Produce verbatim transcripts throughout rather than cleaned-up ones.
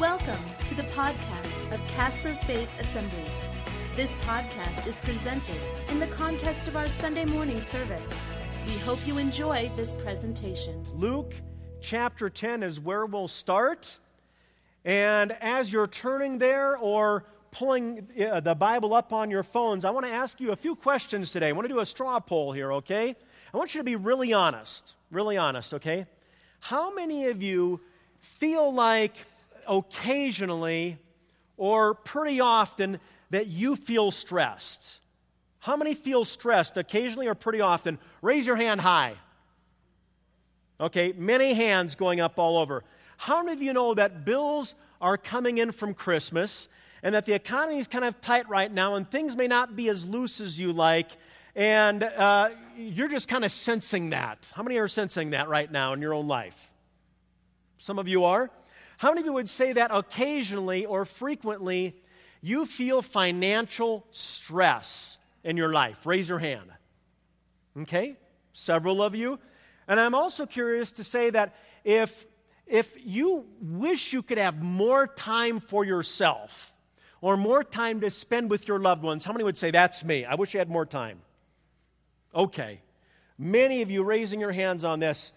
Welcome to the podcast of Casper Faith Assembly. This podcast is presented in the context of our Sunday morning service. We hope you enjoy this presentation. Luke chapter ten is where we'll start. And as you're turning there or pulling the Bible up on your phones, I want to ask you a few questions today. I want to do a straw poll here, okay? I want you to be really honest, really honest, okay? How many of you feel like occasionally or pretty often that you feel stressed? How many feel stressed occasionally or pretty often? Raise your hand high. Okay, many hands going up all over. How many of you know that bills are coming in from Christmas and that the economy is kind of tight right now and things may not be as loose as you like, and uh, you're just kind of sensing that? How many are sensing that right now in your own life? Some of you are. How many of you would say that occasionally or frequently you feel financial stress in your life? Raise your hand. Okay, several of you. And I'm also curious to say that if, if you wish you could have more time for yourself or more time to spend with your loved ones, how many would say, that's me? I wish I had more time. Okay. Many of you raising your hands on this.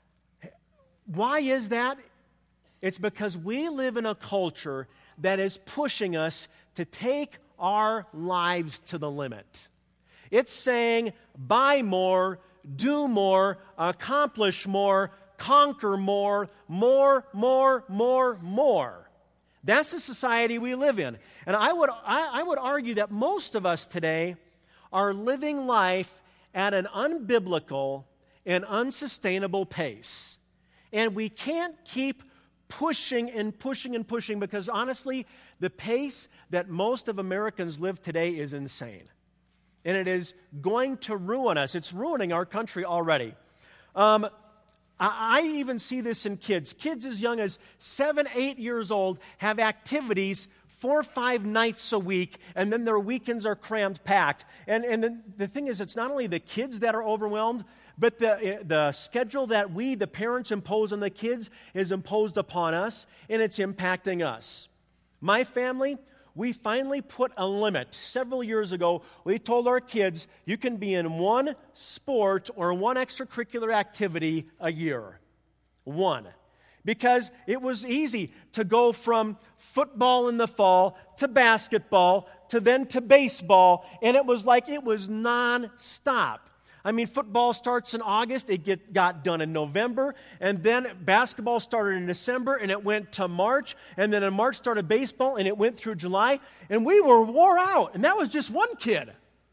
Why is that? It's because we live in a culture that is pushing us to take our lives to the limit. It's saying, buy more, do more, accomplish more, conquer more, more, more, more, more. That's the society we live in. And I would, I, I would argue that most of us today are living life at an unbiblical and unsustainable pace. And we can't keep pushing and pushing and pushing because honestly, the pace that most of Americans live today is insane. And it is going to ruin us. It's ruining our country already. Um, I, I even see this in kids. Kids as young as seven, eight years old have activities four or five nights a week, and then their weekends are crammed packed. And, and the, the thing is, it's not only the kids that are overwhelmed, but the, the schedule that we, the parents, impose on the kids is imposed upon us, and it's impacting us. My family, we finally put a limit. Several years ago, we told our kids, you can be in one sport or one extracurricular activity a year. One. Because it was easy to go from football in the fall to basketball to then to baseball, and it was like it was nonstop. I mean, football starts in August, it get, got done in November, and then basketball started in December, and it went to March, and then in March started baseball, and it went through July, and we were wore out, and that was just one kid.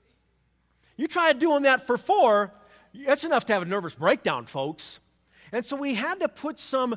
You try doing that for four, that's enough to have a nervous breakdown, folks. And so we had to put some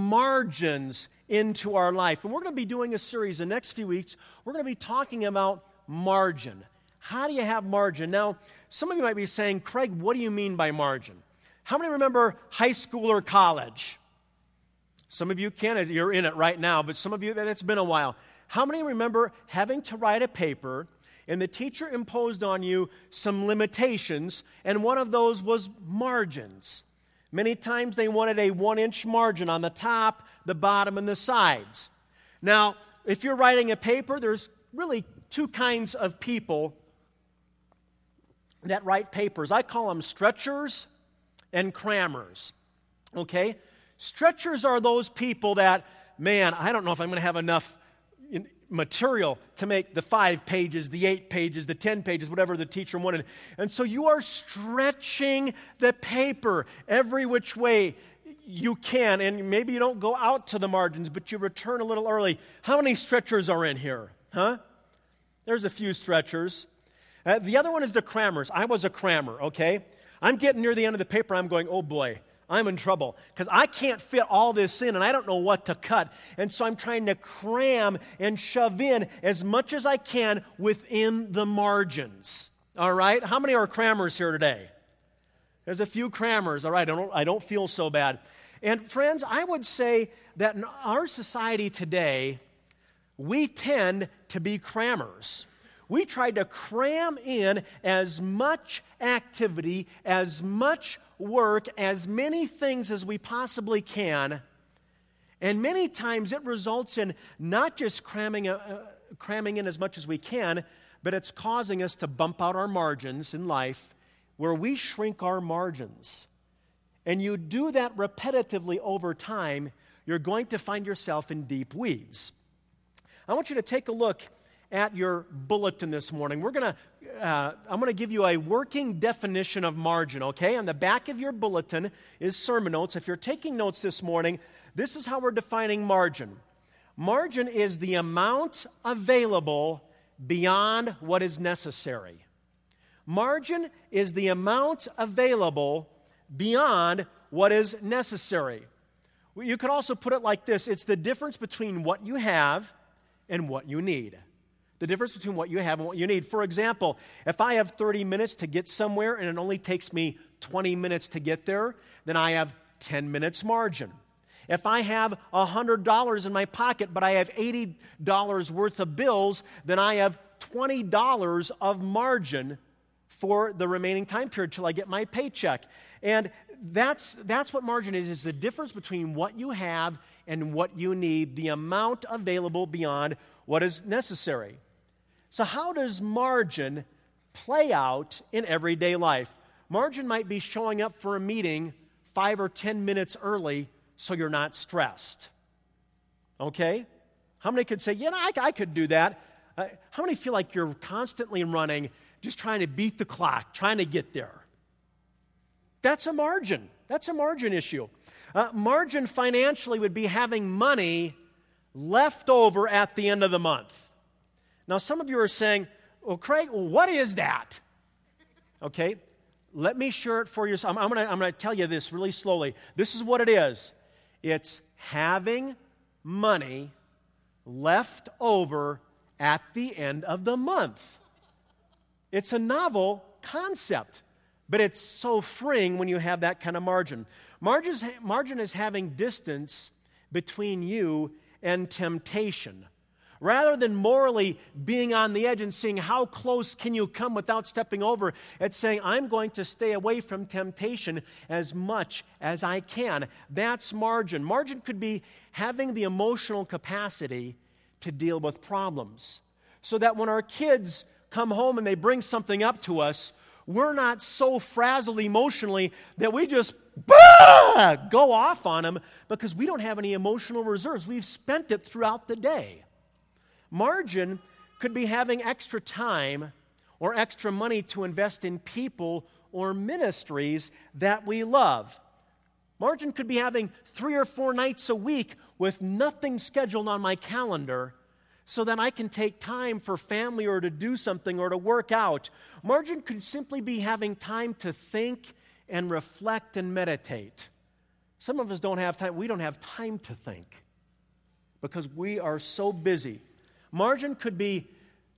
margins into our life, and we're going to be doing a series the next few weeks. We're going to be talking about margin. How do you have margin? Now, some of you might be saying, Craig, what do you mean by margin? How many remember high school or college? Some of you can, you're in it right now, but some of you, it's been a while. How many remember having to write a paper, and the teacher imposed on you some limitations, and one of those was margins? Many times they wanted a one-inch margin on the top, the bottom, and the sides. Now, if you're writing a paper, there's really two kinds of people that write papers. I call them stretchers and crammers, okay? Stretchers are those people that, man, I don't know if I'm going to have enough material to make the five pages, the eight pages, the ten pages, whatever the teacher wanted. And so you are stretching the paper every which way you can, and maybe you don't go out to the margins, but you return a little early. How many stretchers are in here? Huh? There's a few stretchers. Uh, the other one is the crammers. I was a crammer, okay? I'm getting near the end of the paper. I'm going, oh boy, I'm in trouble because I can't fit all this in and I don't know what to cut. And so I'm trying to cram and shove in as much as I can within the margins, all right? How many are crammers here today? There's a few crammers, all right? I don't, I don't feel so bad. And friends, I would say that in our society today, we tend to be crammers. We try to cram in as much activity, as much work, as many things as we possibly can, And many times it results in not just cramming, uh, cramming in as much as we can, but it's causing us to bump out our margins in life where we shrink our margins. And you do that repetitively over time, you're going to find yourself in deep weeds. I want you to take a look at your bulletin this morning. We're going to, uh, I'm going to give you a working definition of margin, okay? On the back of your bulletin is sermon notes. If you're taking notes this morning, this is how we're defining margin. Margin is the amount available beyond what is necessary. Margin is the amount available beyond what is necessary. You could also put it like this. It's the difference between what you have and what you need. The difference between what you have and what you need. For example, if I have thirty minutes to get somewhere and it only takes me twenty minutes to get there, then I have ten minutes margin. If I have one hundred dollars in my pocket, but I have eighty dollars worth of bills, then I have twenty dollars of margin for the remaining time period till I get my paycheck. And that's, that's what margin is, is the difference between what you have and what you need, the amount available beyond what is necessary. So how does margin play out in everyday life? Margin might be showing up for a meeting five or ten minutes early so you're not stressed. Okay? How many could say, yeah, I, I could do that? Uh, how many feel like you're constantly running, just trying to beat the clock, trying to get there? That's a margin. That's a margin issue. Uh, margin financially would be having money left over at the end of the month. Now, some of you are saying, well, Craig, what is that? Okay, let me share it for you. I'm, I'm going to tell you this really slowly. This is what it is. It's having money left over at the end of the month. It's a novel concept, but it's so freeing when you have that kind of margin. Margin is, margin is having distance between you and temptation. Rather than morally being on the edge and seeing how close can you come without stepping over, it's saying, I'm going to stay away from temptation as much as I can. That's margin. Margin could be having the emotional capacity to deal with problems. So that when our kids come home and they bring something up to us, we're not so frazzled emotionally that we just bah, go off on them because we don't have any emotional reserves. We've spent it throughout the day. Margin could be having extra time or extra money to invest in people or ministries that we love. Margin could be having three or four nights a week with nothing scheduled on my calendar so that I can take time for family or to do something or to work out. Margin could simply be having time to think and reflect and meditate. Some of us don't have time. We don't have time to think because we are so busy. Margin could be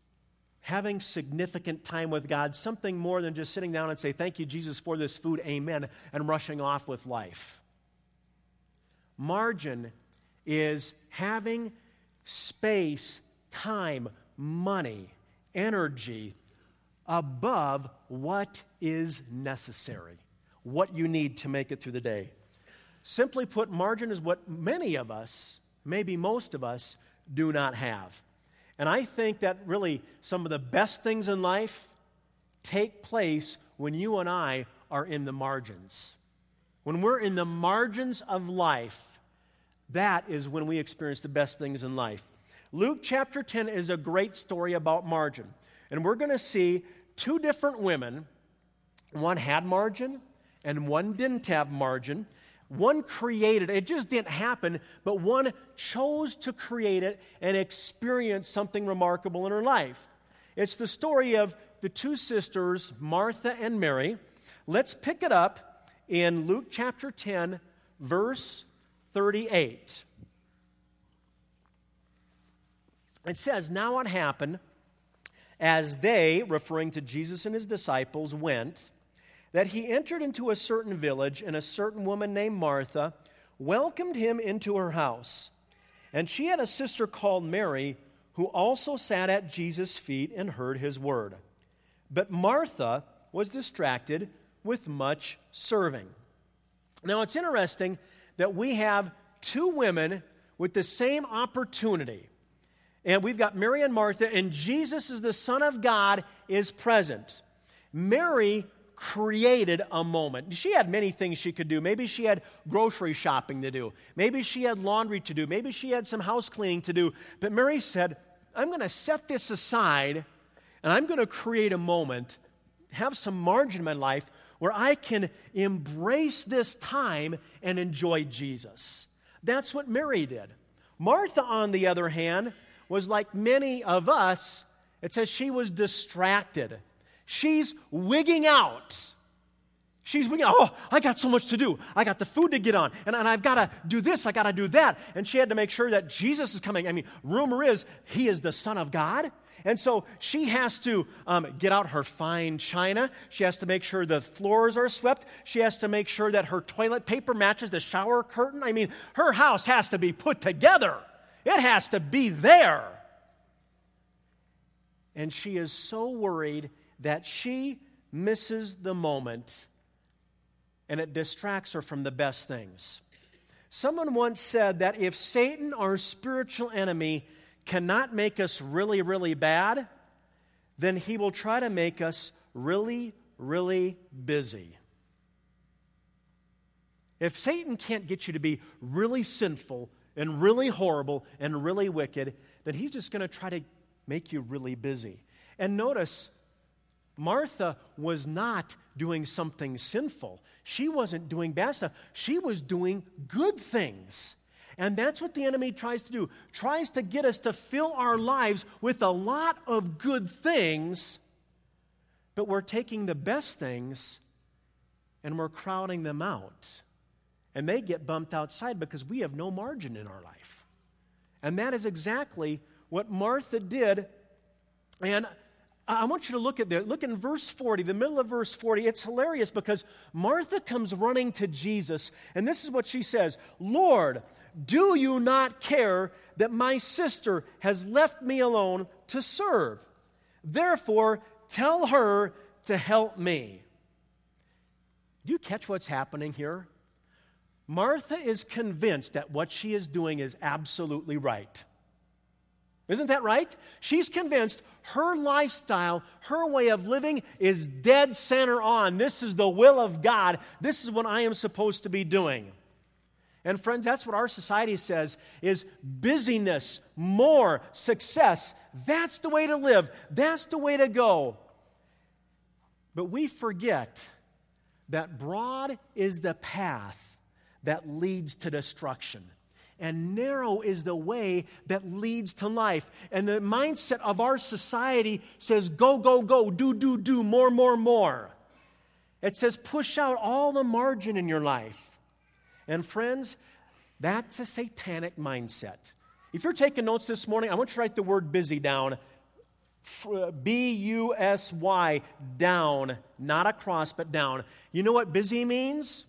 having significant time with God, something more than just sitting down and say, thank you, Jesus, for this food, amen, and rushing off with life. Margin is having space, time, money, energy above what is necessary, what you need to make it through the day. Simply put, margin is what many of us, maybe most of us, do not have. And I think that really some of the best things in life take place when you and I are in the margins. When we're in the margins of life, that is when we experience the best things in life. Luke chapter ten is a great story about margin. And we're going to see two different women. One had margin and one didn't have margin. One created it. It just didn't happen, but one chose to create it and experience something remarkable in her life. It's the story of the two sisters, Martha and Mary. Let's pick it up in Luke chapter ten, verse thirty-eight. It says, now it happened, as they, referring to Jesus and his disciples, went, that he entered into a certain village, and a certain woman named Martha welcomed him into her house. And she had a sister called Mary, who also sat at Jesus' feet and heard his word. But Martha was distracted with much serving. Now, it's interesting that we have two women with the same opportunity. And we've got Mary and Martha, and Jesus, as the Son of God, is present. Mary created a moment. She had many things she could do. Maybe she had grocery shopping to do. Maybe she had laundry to do. Maybe she had some house cleaning to do. But Mary said, I'm going to set this aside, and I'm going to create a moment, have some margin in my life where I can embrace this time and enjoy Jesus. That's what Mary did. Martha, on the other hand, was like many of us. It says she was distracted. She's wigging out. She's wigging out. Oh, I got so much to do. I got the food to get on. And, and I've got to do this. I got to do that. And she had to make sure that Jesus is coming. I mean, rumor is he is the Son of God. And so she has to um, get out her fine china. She has to make sure the floors are swept. She has to make sure that her toilet paper matches the shower curtain. I mean, her house has to be put together. It has to be there. And she is so worried that she misses the moment, and it distracts her from the best things. Someone once said that if Satan, our spiritual enemy, cannot make us really, really bad, then he will try to make us really, really busy. If Satan can't get you to be really sinful and really horrible and really wicked, then he's just going to try to make you really busy. And notice, Martha was not doing something sinful. She wasn't doing bad stuff. She was doing good things. And that's what the enemy tries to do. Tries to get us to fill our lives with a lot of good things, but we're taking the best things and we're crowding them out. And they get bumped outside because we have no margin in our life. And that is exactly what Martha did. And I want you to look at there. Look in verse forty, the middle of verse forty. It's hilarious because Martha comes running to Jesus, and this is what she says, Lord, do you not care that my sister has left me alone to serve? Therefore, tell her to help me. Do you catch what's happening here? Martha is convinced that what she is doing is absolutely right. Isn't that right? She's convinced her lifestyle, her way of living is dead center on. This is the will of God. This is what I am supposed to be doing. And friends, that's what our society says is busyness, more, success. That's the way to live. That's the way to go. But we forget that broad is the path that leads to destruction. And narrow is the way that leads to life. And the mindset of our society says, go, go, go, do, do, do, more, more, more. It says, push out all the margin in your life. And friends, that's a satanic mindset. If you're taking notes this morning, I want you to write the word busy down. B U S Y, down, not across, but down. You know what busy means?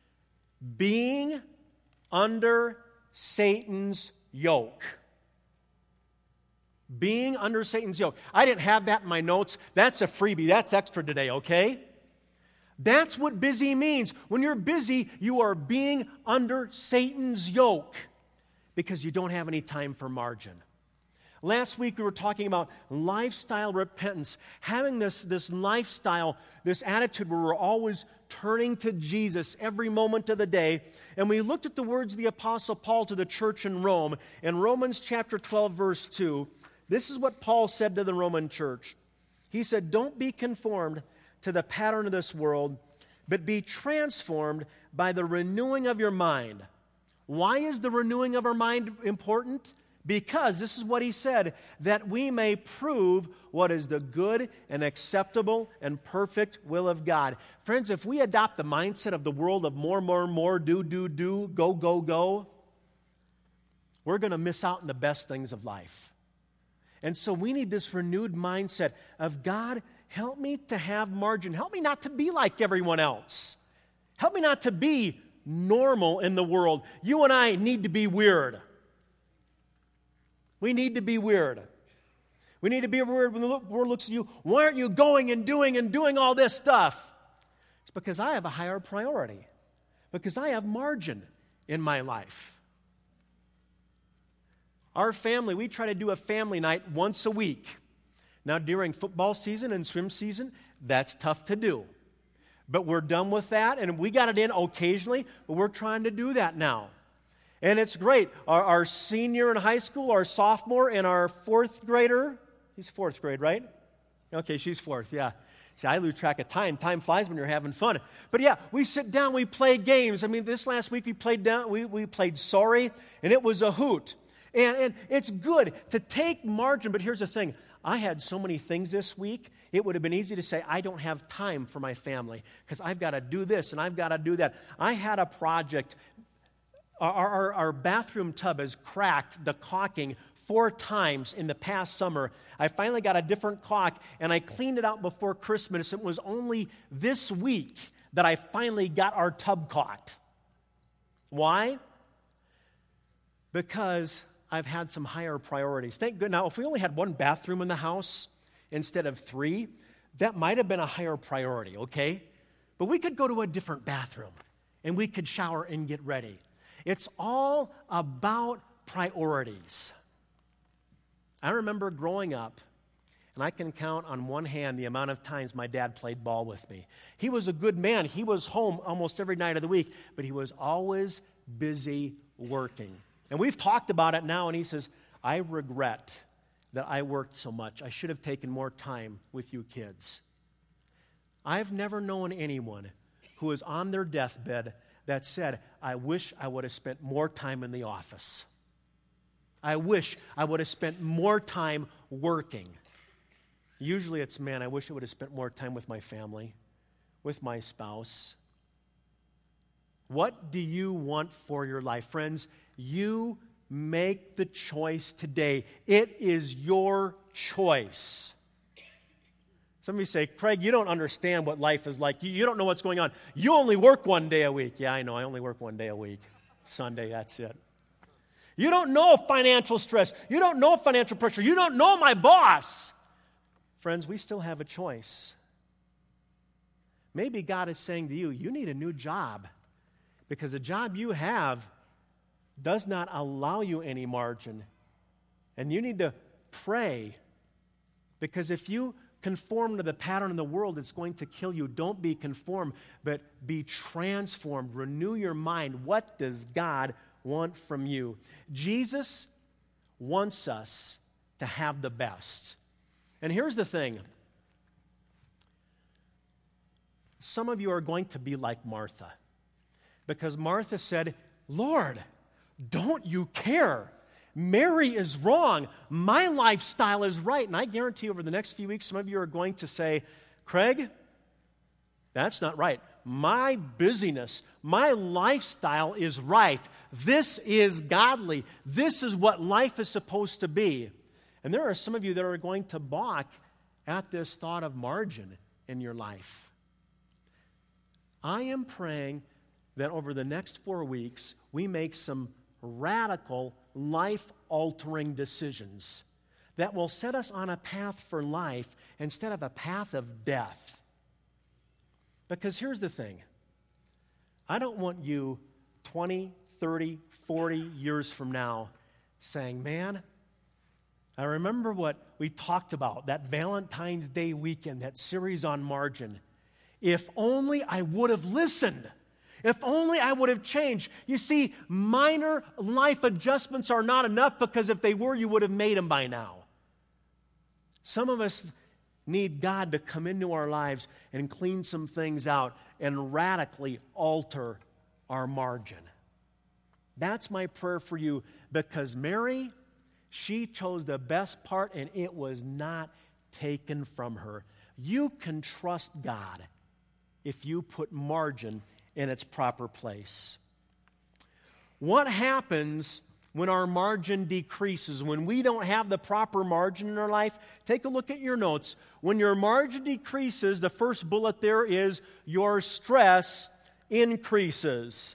Being under Satan's yoke. Being under Satan's yoke. I didn't have that in my notes. That's a freebie. That's extra today, okay? That's what busy means. When you're busy, you are being under Satan's yoke because you don't have any time for margin. Last week we were talking about lifestyle repentance, having this, this lifestyle, this attitude where we're always turning to Jesus every moment of the day. And we looked at the words of the Apostle Paul to the church in Rome. In Romans chapter twelve, verse two, this is what Paul said to the Roman church. He said, don't be conformed to the pattern of this world, but be transformed by the renewing of your mind. Why is the renewing of our mind important? Because this is what he said, that we may prove what is the good and acceptable and perfect will of God. Friends, if we adopt the mindset of the world of more, more, more, do, do, do, go, go, go, we're going to miss out on the best things of life. And so we need this renewed mindset of, God, help me to have margin. Help me not to be like everyone else. Help me not to be normal in the world. You and I need to be weird. We need to be weird. We need to be weird when the world looks at you. Why aren't you going and doing and doing all this stuff? It's because I have a higher priority. Because I have margin in my life. Our family, we try to do a family night once a week. Now, during football season and swim season, that's tough to do. But we're done with that, and we got it in occasionally, but we're trying to do that now. And it's great. Our, our senior in high school, our sophomore, and our fourth grader, he's fourth grade, right? Okay, she's fourth, yeah. See, I lose track of time. Time flies when you're having fun. But yeah, we sit down, we play games. I mean, this last week we played down, we, we played Sorry, and it was a hoot. And, and it's good to take margin, but here's the thing. I had so many things this week, it would have been easy to say, I don't have time for my family because I've got to do this and I've got to do that. I had a project. Our, our, our bathroom tub has cracked the caulking four times in the past summer. I finally got a different caulk, and I cleaned it out before Christmas. It was only this week that I finally got our tub caulked. Why? Because I've had some higher priorities. Thank goodness. Now, if we only had one bathroom in the house instead of three, that might have been a higher priority, okay? But we could go to a different bathroom, and we could shower and get ready. It's all about priorities. I remember growing up, and I can count on one hand the amount of times my dad played ball with me. He was a good man. He was home almost every night of the week, but he was always busy working. And we've talked about it now, and he says, I regret that I worked so much. I should have taken more time with you kids. I've never known anyone who was on their deathbed that said, I wish I would have spent more time in the office. I wish I would have spent more time working. Usually it's, man, I wish I would have spent more time with my family, with my spouse. What do you want for your life? Friends, you make the choice today. It is your choice. Some of you say, Craig, you don't understand what life is like. You, you don't know what's going on. You only work one day a week. Yeah, I know. I only work one day a week. Sunday, that's it. You don't know financial stress. You don't know financial pressure. You don't know my boss. Friends, we still have a choice. Maybe God is saying to you, you need a new job because the job you have does not allow you any margin. And you need to pray because if you conform to the pattern of the world, it's going to kill you. Don't be conformed, but be transformed. Renew your mind. What does God want from you? Jesus wants us to have the best. And here's the thing. Some of you are going to be like Martha because Martha said, Lord, don't you care? Mary is wrong. My lifestyle is right. And I guarantee over the next few weeks, some of you are going to say, Craig, that's not right. My busyness, my lifestyle is right. This is godly. This is what life is supposed to be. And there are some of you that are going to balk at this thought of margin in your life. I am praying that over the next four weeks, we make some radical, life-altering decisions that will set us on a path for life instead of a path of death. Because here's the thing. I don't want you twenty, thirty, forty years from now saying, man, I remember what we talked about, that Valentine's Day weekend, that series on margin. If only I would have listened. If only I would have changed. You see, minor life adjustments are not enough because if they were, you would have made them by now. Some of us need God to come into our lives and clean some things out and radically alter our margin. That's my prayer for you because Mary, she chose the best part and it was not taken from her. You can trust God if you put margin in its proper place. What happens when our margin decreases, when we don't have the proper margin in our life? Take a look at your notes. When your margin decreases, the first bullet there is your stress increases.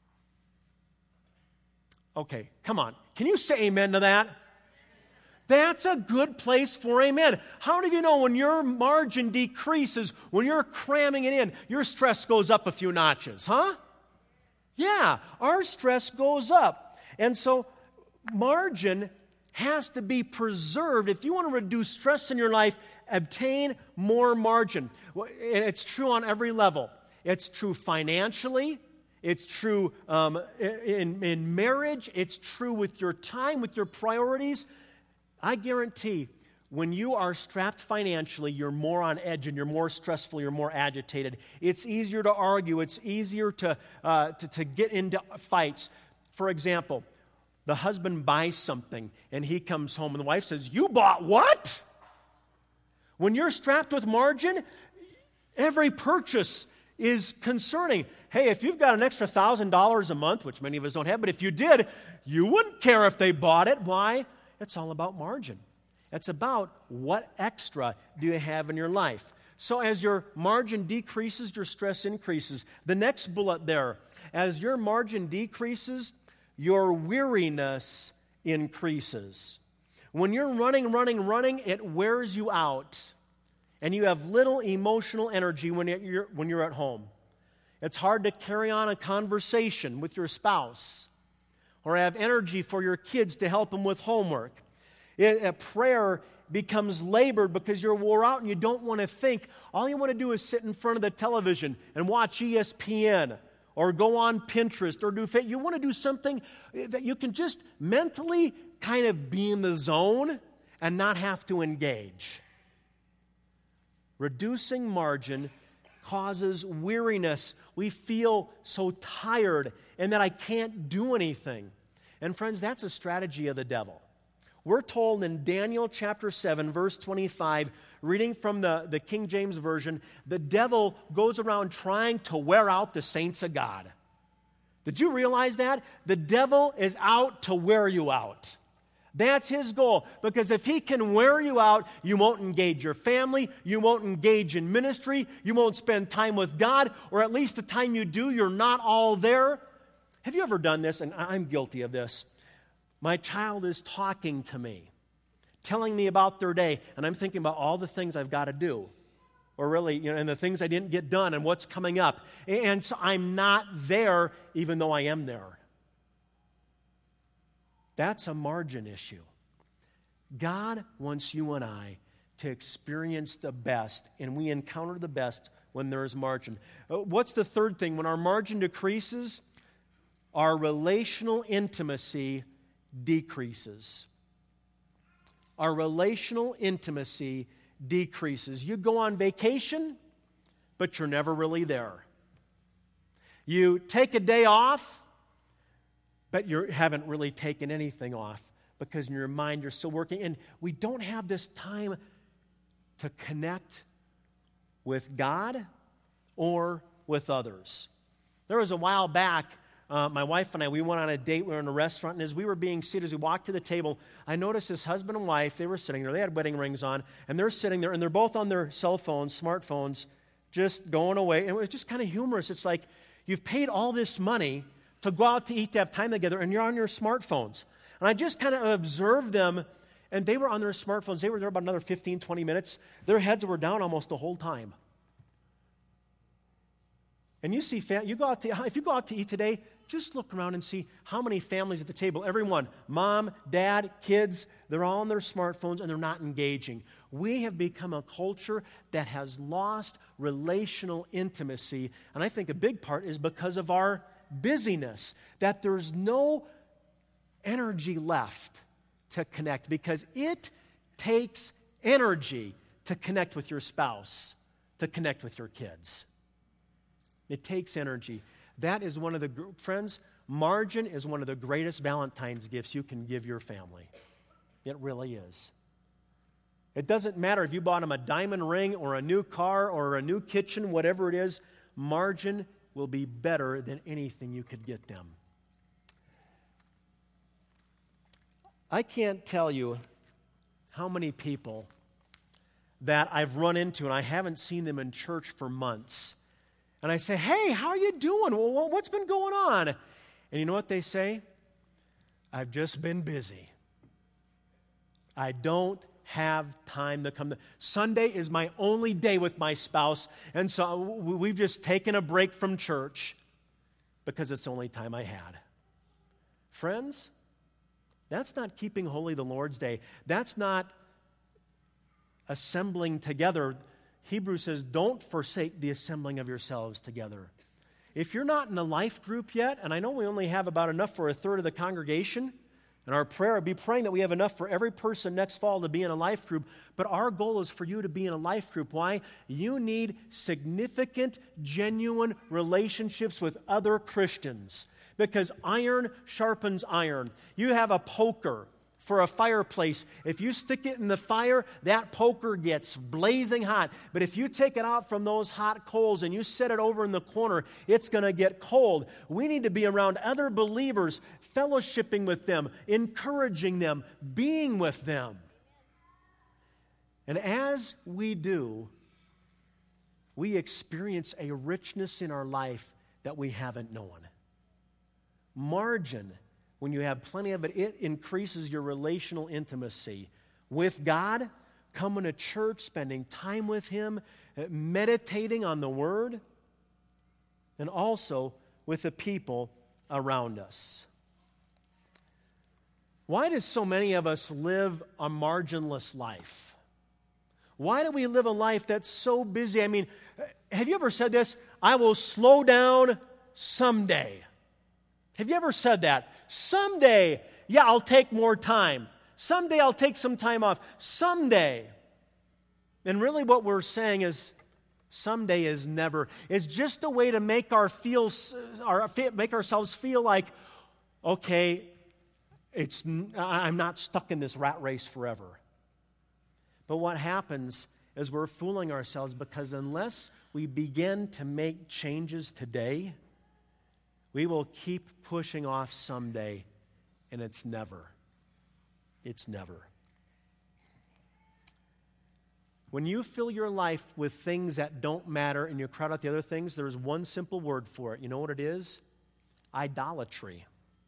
Okay, come on. Can you say amen to that? That's a good place for amen. How many of you know when your margin decreases, when you're cramming it in, your stress goes up a few notches, huh? Yeah, our stress goes up. And so margin has to be preserved. If you want to reduce stress in your life, obtain more margin. It's true on every level. It's true financially. It's true um, in, in marriage. It's true with your time, with your priorities. I guarantee when you are strapped financially, you're more on edge and you're more stressful, you're more agitated. It's easier to argue. It's easier to, uh, to, to get into fights. For example, the husband buys something and he comes home and the wife says, "You bought what?" When you're strapped with margin, every purchase is concerning. Hey, if you've got an extra one thousand dollars a month, which many of us don't have, but if you did, you wouldn't care if they bought it. Why? It's all about margin. It's about what extra do you have in your life. So as your margin decreases, your stress increases. The next bullet there, as your margin decreases, your weariness increases. When you're running, running, running, it wears you out. And you have little emotional energy when you're, when you're at home. It's hard to carry on a conversation with your spouse or have energy for your kids to help them with homework. It, a prayer becomes labored because you're wore out and you don't want to think. All you want to do is sit in front of the television and watch E S P N or go on Pinterest or do fa- you want to do something that you can just mentally kind of be in the zone and not have to engage. Reducing margin causes weariness. We feel so tired and that I can't do anything. And friends, that's a strategy of the devil. We're told in Daniel chapter seven, verse twenty-five, reading from the, the King James Version, the devil goes around trying to wear out the saints of God. Did you realize that? The devil is out to wear you out. That's his goal, because if he can wear you out, you won't engage your family, you won't engage in ministry, you won't spend time with God, or at least the time you do, you're not all there. Have you ever done this? And I'm guilty of this. My child is talking to me, telling me about their day, and I'm thinking about all the things I've got to do, or really, you know, and the things I didn't get done and what's coming up. And so I'm not there, even though I am there. That's a margin issue. God wants you and I to experience the best, and we encounter the best when there is margin. What's the third thing? When our margin decreases, our relational intimacy decreases. Our relational intimacy decreases. You go on vacation, but you're never really there. You take a day off, but you haven't really taken anything off because in your mind you're still working. And we don't have this time to connect with God or with others. There was a while back, Uh, my wife and I, we went on a date. We were in a restaurant, and as we were being seated, as we walked to the table, I noticed this husband and wife, they were sitting there. They had wedding rings on, and they're sitting there, and they're both on their cell phones, smartphones, just going away. And it was just kind of humorous. It's like you've paid all this money to go out to eat, to have time together, and you're on your smartphones. And I just kind of observed them, and they were on their smartphones. They were there about another fifteen, twenty minutes. Their heads were down almost the whole time. And you see, you go out to, if you go out to eat today, just look around and see how many families at the table, everyone, mom, dad, kids, they're all on their smartphones and they're not engaging. We have become a culture that has lost relational intimacy, and I think a big part is because of our busyness, that there's no energy left to connect, because it takes energy to connect with your spouse, to connect with your kids. It takes energy. That is one of the, friends, margin is one of the greatest Valentine's gifts you can give your family. It really is. It doesn't matter if you bought them a diamond ring or a new car or a new kitchen, whatever it is, margin will be better than anything you could get them. I can't tell you how many people that I've run into and I haven't seen them in church for months. And I say, hey, how are you doing? Well, what's been going on? And you know what they say? I've just been busy. I don't have time to come. To... Sunday is my only day with my spouse, and so we've just taken a break from church because it's the only time I had. Friends, That's not keeping holy the Lord's Day. That's not assembling together. Hebrews says, don't forsake the assembling of yourselves together. If you're not in a life group yet, and I know we only have about enough for a third of the congregation, and our prayer would be praying that we have enough for every person next fall to be in a life group, but our goal is for you to be in a life group. Why? You need significant, genuine relationships with other Christians, because iron sharpens iron. You have a poker for a fireplace. If you stick it in the fire, that poker gets blazing hot. But if you take it out from those hot coals and you set it over in the corner, it's going to get cold. We need to be around other believers, fellowshipping with them, encouraging them, being with them. And as we do, we experience a richness in our life that we haven't known. Margin, when you have plenty of it, it increases your relational intimacy with God, coming to church, spending time with Him, meditating on the Word, and also with the people around us. Why do so many of us live a marginless life? Why do we live a life that's so busy? I mean, have you ever said this? I will slow down someday. Have you ever said that? Someday, yeah, I'll take more time. Someday I'll take some time off. Someday. And really what we're saying is, someday is never. It's just a way to make our feel, our, make ourselves feel like, okay, it's, I'm not stuck in this rat race forever. But what happens is we're fooling ourselves, because unless we begin to make changes today, we will keep pushing off someday, and it's never. It's never. When you fill your life with things that don't matter and you crowd out the other things, there's one simple word for it. You know what it is? Idolatry.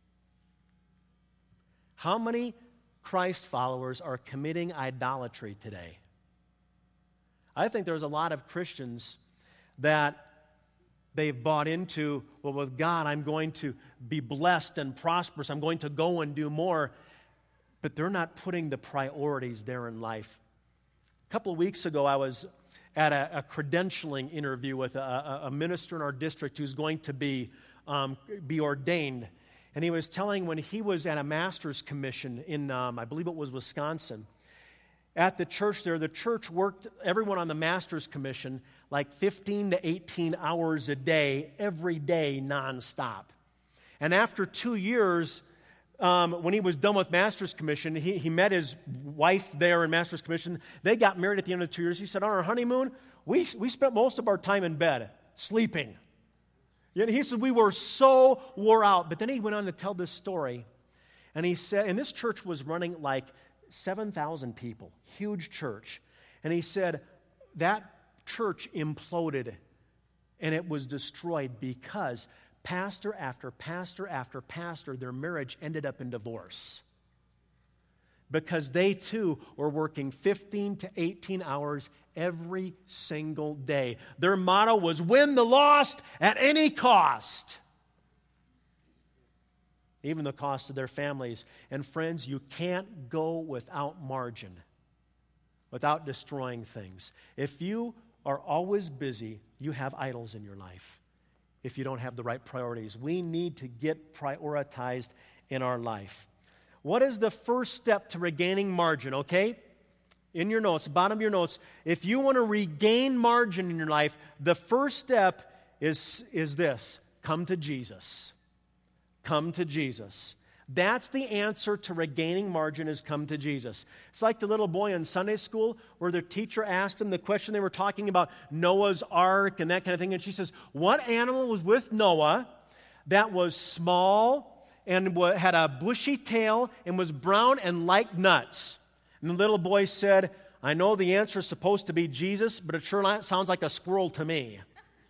How many Christ followers are committing idolatry today? I think there's a lot of Christians that they've bought into, well, with God, I'm going to be blessed and prosperous. I'm going to go and do more. But they're not putting the priorities there in life. A couple of weeks ago, I was at a, a credentialing interview with a, a minister in our district who's going to be, um, be ordained. And he was telling when he was at a master's commission in, um, I believe it was Wisconsin, at the church there, the church worked everyone on the master's commission like fifteen to eighteen hours a day, every day, nonstop. And after two years, um, when he was done with master's commission, he, he met his wife there in master's commission. They got married at the end of two years. He said, on our honeymoon, we, we spent most of our time in bed, sleeping. And he said, we were so wore out. But then he went on to tell this story. And he said, and this church was running like seven thousand people, huge church. And he said, that church imploded and it was destroyed because pastor after pastor after pastor, their marriage ended up in divorce. Because they too were working fifteen to eighteen hours every single day. Their motto was win the lost at any cost. Even the cost of their families. And friends, you can't go without margin, without destroying things. If you are always busy, you have idols in your life. If you don't have the right priorities, we need to get prioritized in our life. What is the first step to regaining margin, okay? In your notes, bottom of your notes, if you want to regain margin in your life, the first step is, is this: come to Jesus. Come to Jesus. That's the answer to regaining margin, is come to Jesus. It's like the little boy in Sunday school where the teacher asked him the question. They were talking about Noah's ark and that kind of thing. And she says, what animal was with Noah that was small and had a bushy tail and was brown and liked nuts? And the little boy said, I know the answer is supposed to be Jesus, but it sure sounds like a squirrel to me.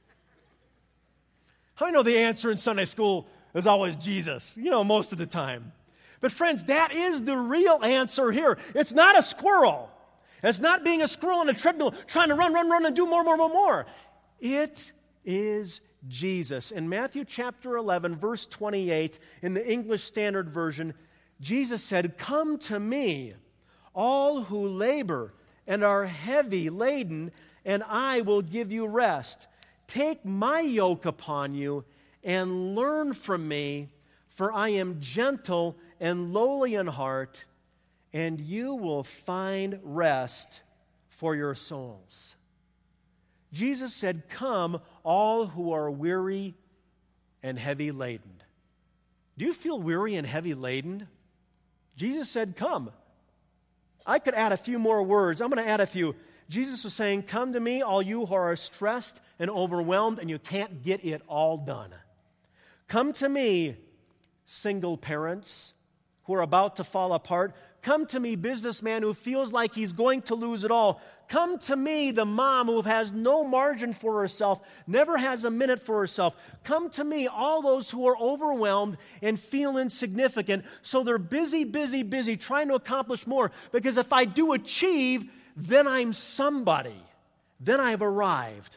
I know the answer in Sunday school is always Jesus, you know, most of the time. But friends, that is the real answer here. It's not a squirrel. It's not being a squirrel on a treadmill trying to run, run, run, and do more, more, more, more. It is Jesus. In Matthew chapter eleven, verse twenty-eight, in the English Standard Version, Jesus said, "Come to me, all who labor and are heavy laden, and I will give you rest. Take my yoke upon you and learn from me, for I am gentle and lowly in heart, and you will find rest for your souls." Jesus said, "Come, all who are weary and heavy laden." Do you feel weary and heavy laden? Jesus said, "Come." I could add a few more words. I'm going to add a few. Jesus was saying, "Come to me, all you who are stressed and overwhelmed, and you can't get it all done. Come to me, single parents who are about to fall apart. Come to me, businessman who feels like he's going to lose it all. Come to me, the mom who has no margin for herself, never has a minute for herself. Come to me, all those who are overwhelmed and feel insignificant, so they're busy, busy, busy, trying to accomplish more. Because if I do achieve, then I'm somebody. Then I've arrived."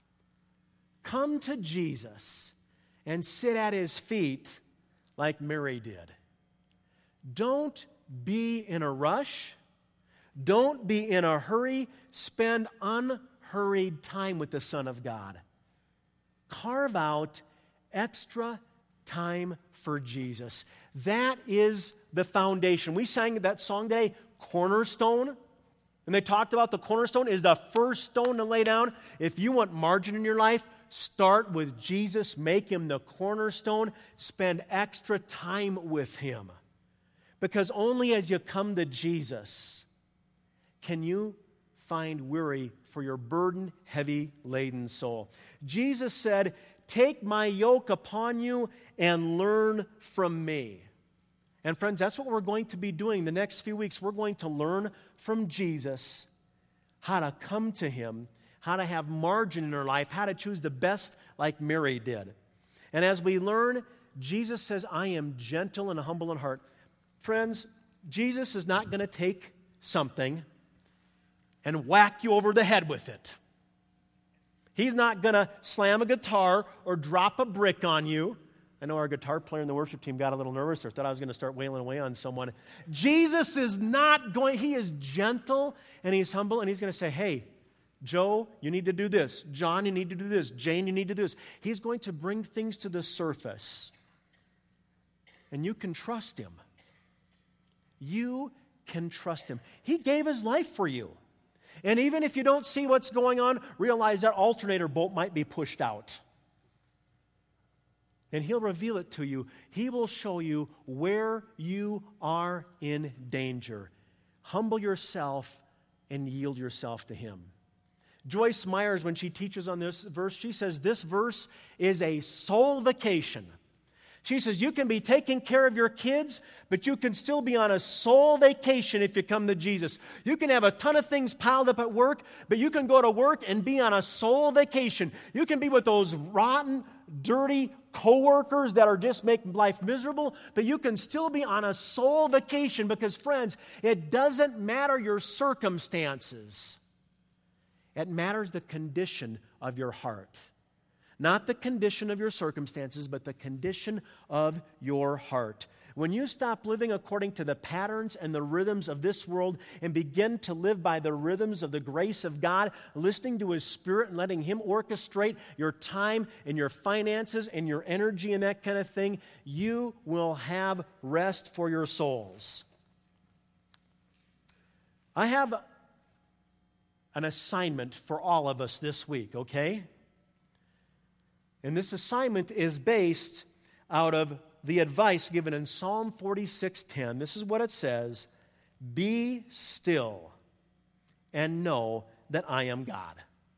Come to Jesus and sit at his feet like Mary did. Don't be in a rush. Don't be in a hurry. Spend unhurried time with the Son of God. Carve out extra time for Jesus. That is the foundation. We sang that song today, Cornerstone. And they talked about the cornerstone is the first stone to lay down. If you want margin in your life, start with Jesus. Make him the cornerstone. Spend extra time with him. Because only as you come to Jesus can you find weary for your burden, heavy laden soul. Jesus said, "Take my yoke upon you and learn from me." And friends, that's what we're going to be doing the next few weeks. We're going to learn from Jesus how to come to him, how to have margin in our life, how to choose the best like Mary did. And as we learn, Jesus says, "I am gentle and humble in heart." Friends, Jesus is not going to take something and whack you over the head with it. He's not going to slam a guitar or drop a brick on you. I know our guitar player in the worship team got a little nervous or thought I was going to start wailing away on someone. Jesus is not going, he is gentle and he's humble, and he's going to say, "Hey, Joe, you need to do this. John, you need to do this. Jane, you need to do this." He's going to bring things to the surface. And you can trust him. You can trust him. He gave his life for you. And even if you don't see what's going on, realize that alternator bolt might be pushed out. And he'll reveal it to you. He will show you where you are in danger. Humble yourself and yield yourself to him. Joyce Myers, when she teaches on this verse, she says this verse is a soul vacation. She says you can be taking care of your kids, but you can still be on a soul vacation if you come to Jesus. You can have a ton of things piled up at work, but you can go to work and be on a soul vacation. You can be with those rotten, dirty coworkers that are just making life miserable, but you can still be on a soul vacation because, friends, it doesn't matter your circumstances. It matters the condition of your heart. Not the condition of your circumstances, but the condition of your heart. When you stop living according to the patterns and the rhythms of this world and begin to live by the rhythms of the grace of God, listening to his Spirit and letting him orchestrate your time and your finances and your energy and that kind of thing, you will have rest for your souls. I have an assignment for all of us this week, okay? And this assignment is based out of the advice given in Psalm forty-six ten. This is what it says: "Be still and know that I am God."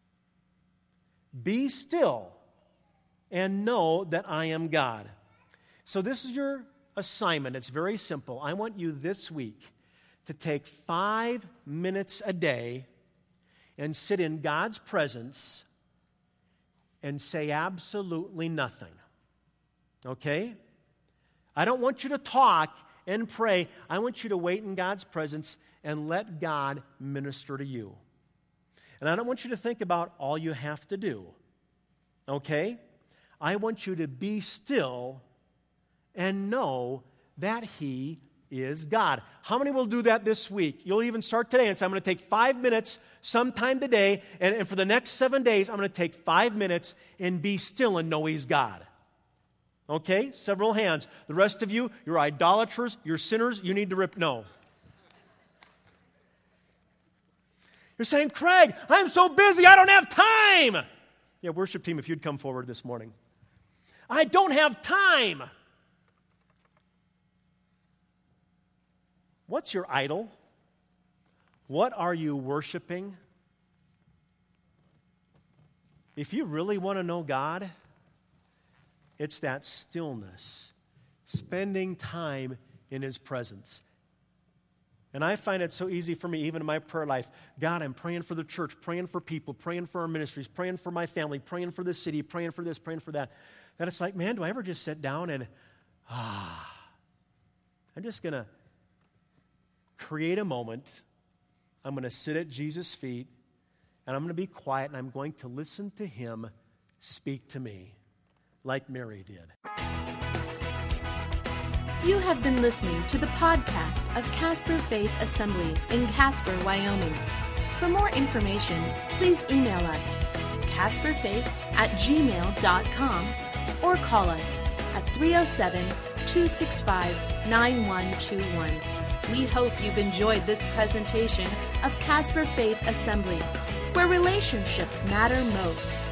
Be still and know that I am God. So this is your assignment. It's very simple. I want you this week to take five minutes a day and sit in God's presence and say absolutely nothing. Okay? I don't want you to talk and pray. I want you to wait in God's presence and let God minister to you. And I don't want you to think about all you have to do. Okay? I want you to be still and know that he is God. How many will do that this week? You'll even start today and say, I'm going to take five minutes sometime today, and, and for the next seven days, I'm going to take five minutes and be still and know He's God. Okay? Several hands. The rest of you, you're idolaters, you're sinners, you need to rip. No. You're saying, Craig, I'm so busy, I don't have time. Yeah, worship team, if you'd come forward this morning. I don't have time. What's your idol? What are you worshiping? If you really want to know God, it's that stillness, spending time in His presence. And I find it so easy for me, even in my prayer life. God, I'm praying for the church, praying for people, praying for our ministries, praying for my family, praying for the city, praying for this, praying for that. That it's like, man, do I ever just sit down and, ah, I'm just going to create a moment. I'm going to sit at Jesus' feet, and I'm going to be quiet, and I'm going to listen to Him speak to me like Mary did. You have been listening to the podcast of Casper Faith Assembly in Casper, Wyoming. For more information, please email us, casperfaith at gmail dot com, or call us at three oh seven, two six five, nine one two one. We hope you've enjoyed this presentation of Casper Faith Assembly, where relationships matter most.